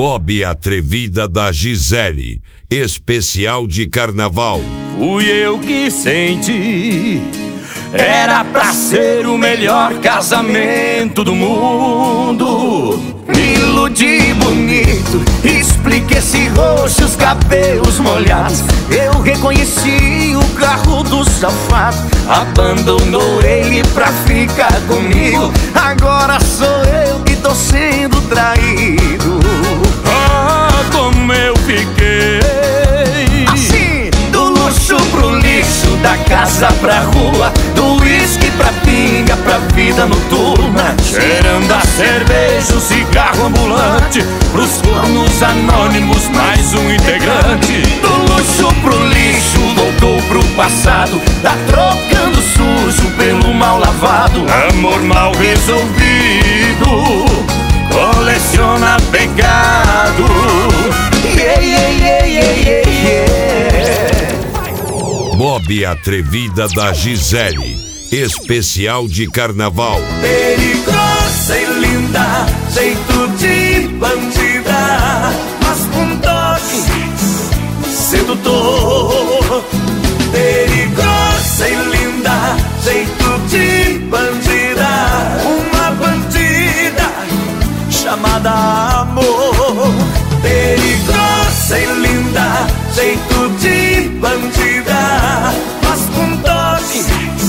Bob Atrevida da Gisele, especial de carnaval. Fui eu que senti, era pra ser o melhor casamento do mundo. Me iludi bonito, expliquei esse rosto, os cabelos molhados. Eu reconheci o carro do safado, abandonou ele pra ficar comigo. Agora sou eu que tô sendo traído. Ah, como eu fiquei assim, do luxo pro lixo, da casa pra rua, do uísque pra pinga, pra vida noturna, cheirando a cerveja, o cigarro ambulante, pros planos anônimos, mais um integrante. Do luxo pro lixo, voltou pro passado, tá trocando sujo pelo mal lavado. Amor mal resolvido, coleciona pecado. Yeah, yeah, yeah, yeah, yeah, yeah. Bob Atrevida da Gisele, especial de carnaval. Perigosa e linda, jeito de bandida, mas com toque sedutor. Perigosa e linda, jeito de bandida, uma bandida chamada amor. Perigosa e linda, jeito de bandida, mas com toque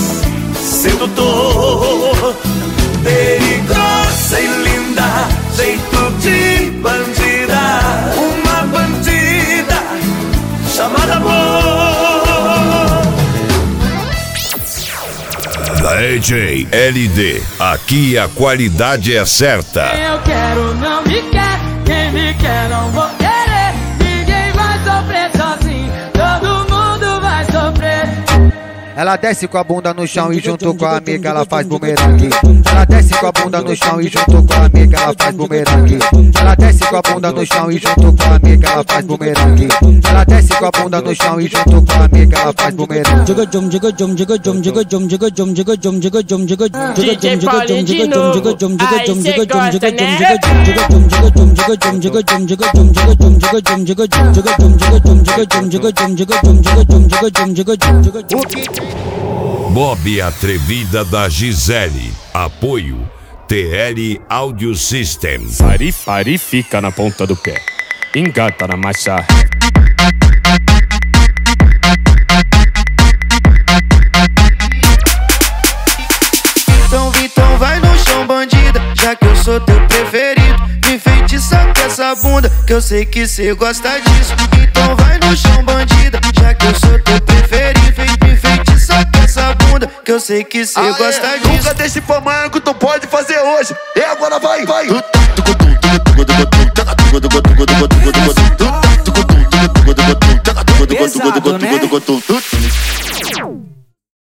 sedutor. Perigosa e linda, jeito de bandida, uma bandida chamada amor. DJ LD, aqui a qualidade é certa. Quem eu quero não me quer, quem me quer não vou querer. Ninguém vai sofrer sozinho, todo mundo vai sofrer. Ela desce com a bunda no chão e junto com a amiga ela faz bumerangue. Ela desce com a bunda no chão e junto com a amiga ela faz bumerangue. Ela desce com a bunda no chão e junto com a amiga ela faz bumerangue. Ela desce com a bunda no chão e junto com a amiga ela faz bumerangue. DJ Paulinho de novo, aí cê gosta, né? Bob Atrevida da Gisele, apoio TL Audio System. Fari fica na ponta do pé, engata na marcha. Então vai no chão, bandida, já que eu sou teu preferido. Me enfeitiça com essa bunda, que eu sei que cê gosta disso. Então vai no chão, bandida, já que eu sou teu preferido. Me enfeitiça com essa bunda, que eu sei que cê gosta disso. Nunca deixe pra amanhã que tu pode fazer hoje. E agora vai, vai. Pesado, né?